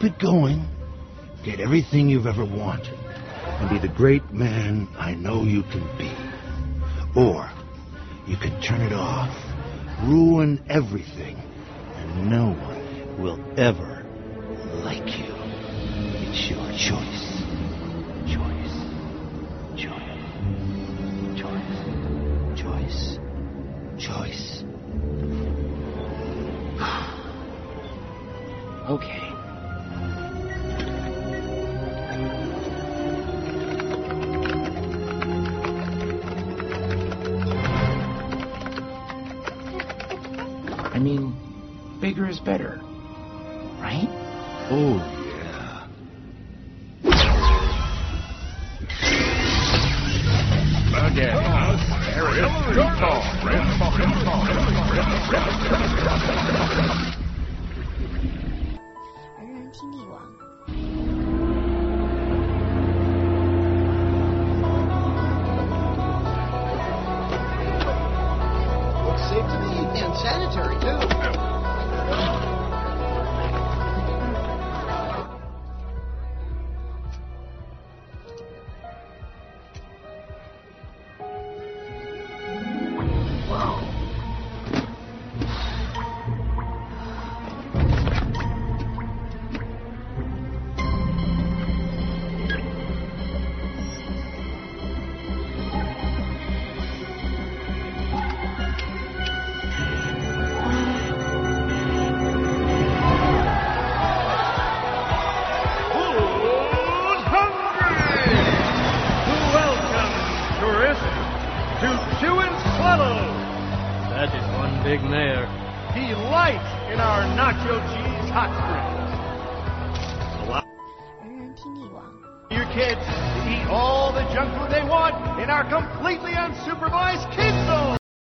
keep it going, get everything you've ever wanted, and be the great man I know you can be. Or you can turn it off, ruin everything, and no one will ever like you. It's your choice. Choice. Choice. Okay. I mean, bigger is better, right? Oh, yeah. Again. There it is. Good call. Red fucking call. 而人听力网。 Looks safe to me and sanitary too. To Chewin' Swallow. That is one big mare. Delight in our nacho cheese hot springs. Allow 而人听力网。 your kids to eat all the junk food they want in our completely unsupervised kids zone.